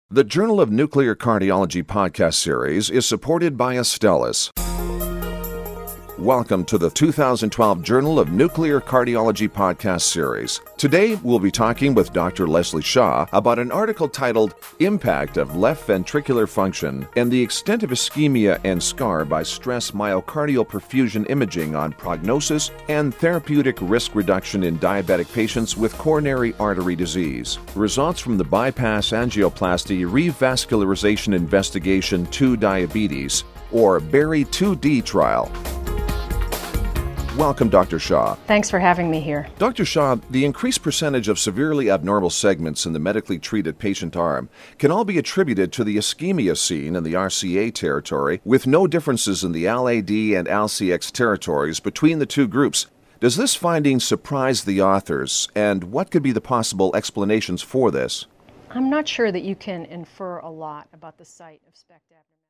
The Journal of Nuclear Cardiology podcast series is supported by Astellas. Welcome to the 2012 Journal of Nuclear Cardiology podcast series. Today, we'll be talking with Dr. Leslie Shaw about an article titled Impact of Left Ventricular Function and the Extent of Ischemia and Scar by Stress Myocardial Perfusion Imaging on Prognosis and Therapeutic Risk Reduction in Diabetic Patients with Coronary Artery Disease. Results from the Bypass Angioplasty Revascularization Investigation 2 Diabetes, or BARI-2D trial. Welcome, Dr. Shaw. Thanks for having me here. Dr. Shaw, the increased percentage of severely abnormal segments in the medically treated patient arm can all be attributed to the ischemia seen in the RCA territory, with no differences in the LAD and LCX territories between the two groups. Does this finding surprise the authors, and what could be the possible explanations for this? I'm not sure that you can infer a lot about the site of SPECT abnormality.